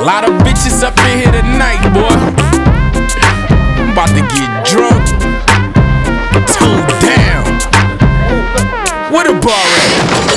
A lot of bitches up in here tonight, boy. I'm about to get drunk. Toe down. Where the bar at?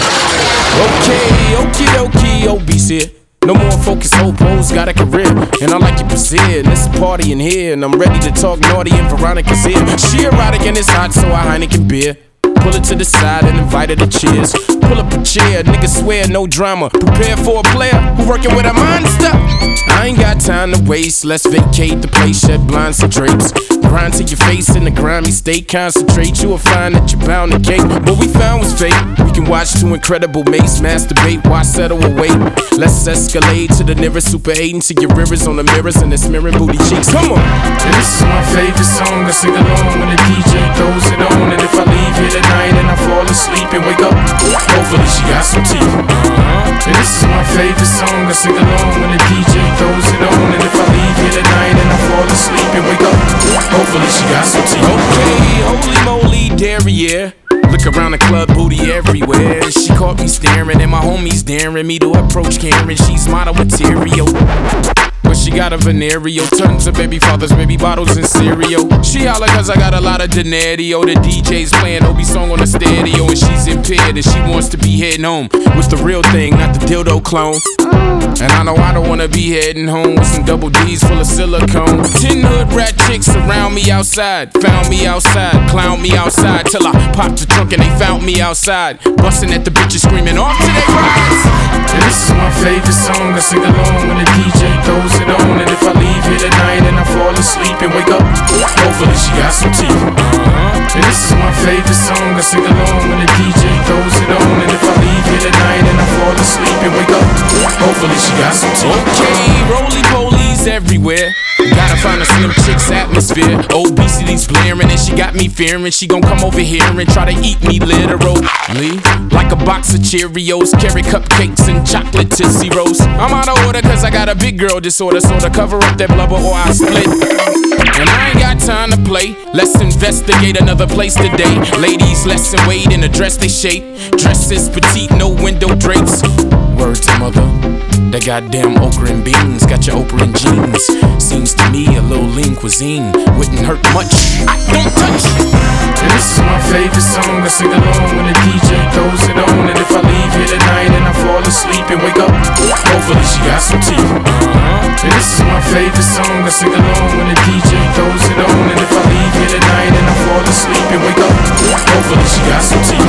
Okay, okie dokie, obese here. No more focus, hope pose, got a career. And I like your Brazil, let's party in here. And I'm ready to talk naughty and Veronica's here. She erotic and it's hot, so I Heineken beer. Pull it to the side and invite her to cheers. Pull up a chair, niggas swear, no drama. Prepare for a player who working with a monster. I ain't got time to waste, let's vacate the place, shed blinds and drapes. Grind to your face in the grimy state. Concentrate, you will find that you're bound to cake. What we found was fake. We can watch two incredible mates masturbate, why settle or wait? Let's escalate to the nearest Super 8 and see your rivers on the mirrors and the smearing booty cheeks. Come on! And this is my favorite song, I sing along when the DJ throws it on. And if I leave here tonight and I fall asleep and wake up, hopefully she got some teeth. And this is my favorite song, I sing along when the DJ throws it on. And if I leave here tonight and I fall asleep and wake up, hopefully she got some teeth. Okay, holy moly, derriere. Look around the club, booty everywhere. She caught me staring and my homies daring me to approach Karen. She's model material, but she got a venereal. Tons of baby fathers, baby bottles and cereal. She holla cause I got a lot of denario. The DJ's playing Obi song on the stereo. And she's impaired and she wants to be heading home with the real thing, not the dildo clone. And I know I don't wanna be heading home with some double D's full of silicone. 10 hood rat chicks around me outside. Found me outside, clown me outside. Till I popped the trunk and they found me outside. Bustin' at the bitches screaming off to their rides. And this is my favorite song, I sing along when the DJ throws it on. And if I leave here tonight and I fall asleep and wake up, hopefully she got some teeth. And this is my favorite song, I sing along when the DJ throws it on. And if I leave here tonight and I fall asleep and wake up, hopefully she got some teeth. Okay, roly-polies everywhere. Gotta find a slim chick's atmosphere. Obesity's blaring and she got me fearing she gon' come over here and try to eat me literally. Like a box of Cheerios, carrot cupcakes and chocolate Tootsie Rolls. I'm out of order cause I got a big girl disorder. So to cover up that blubber or I split. And I ain't got time to play. Let's investigate another place today. Ladies, let's wait in a dress they shape. Dresses petite, no window drapes. Word to mother. That goddamn okra and beans got your Oprah and jeans. Seems to me a little lean cuisine wouldn't hurt much. I don't touch. And this is my favorite song, I sing along when the DJ throws it on. And if I leave here tonight and I fall asleep and wake up, hopefully she got some teeth. And this is my favorite song, I sing along when the DJ throws it on. And if I leave here tonight and I fall asleep and wake up, hopefully she got some teeth.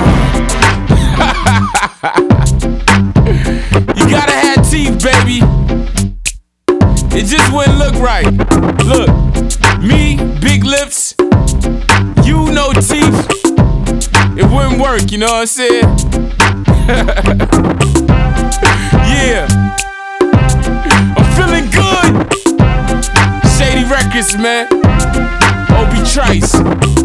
You gotta have teeth, baby. It just wouldn't look right. Look, me, big lips, you no teeth. It wouldn't work, you know what I'm saying? Yeah, I'm feeling good. Shady Records, man. Obi Trice.